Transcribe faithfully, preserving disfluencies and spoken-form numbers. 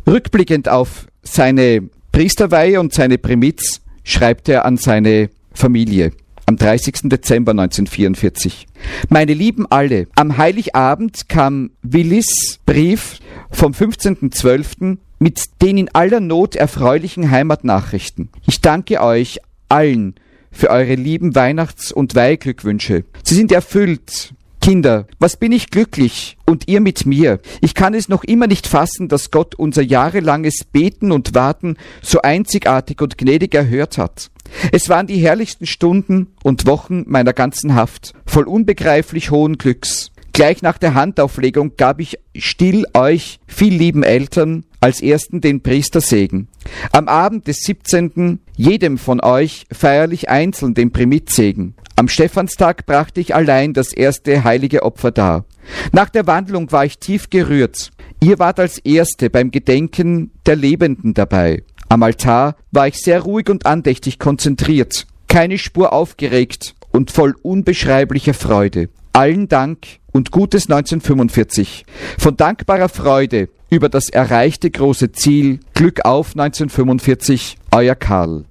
Rückblickend auf seine Priesterweihe und seine Primitz schreibt er an seine Familie am dreißigsten Dezember neunzehnhundertvierundvierzig. Meine Lieben alle, am Heiligabend kam Willis Brief vom fünfzehnten zwölften mit den in aller Not erfreulichen Heimatnachrichten. Ich danke euch allen für eure lieben Weihnachts- und Weihglückwünsche. Sie sind erfüllt. Kinder, was bin ich glücklich und ihr mit mir. Ich kann es noch immer nicht fassen, dass Gott unser jahrelanges Beten und Warten so einzigartig und gnädig erhört hat. Es waren die herrlichsten Stunden und Wochen meiner ganzen Haft, voll unbegreiflich hohen Glücks. Gleich nach der Handauflegung gab ich still euch, viel lieben Eltern, als ersten den Priestersegen. Am Abend des siebzehnten jedem von euch feierlich einzeln den Primitzsegen. Am Stephanstag brachte ich allein das erste heilige Opfer dar. Nach der Wandlung war ich tief gerührt. Ihr wart als Erste beim Gedenken der Lebenden dabei. Am Altar war ich sehr ruhig und andächtig konzentriert, keine Spur aufgeregt und voll unbeschreiblicher Freude. Allen Dank und gutes neunzehnhundertfünfundvierzig. Von dankbarer Freude über das erreichte große Ziel. Glück auf neunzehnhundertfünfundvierzig, euer Karl.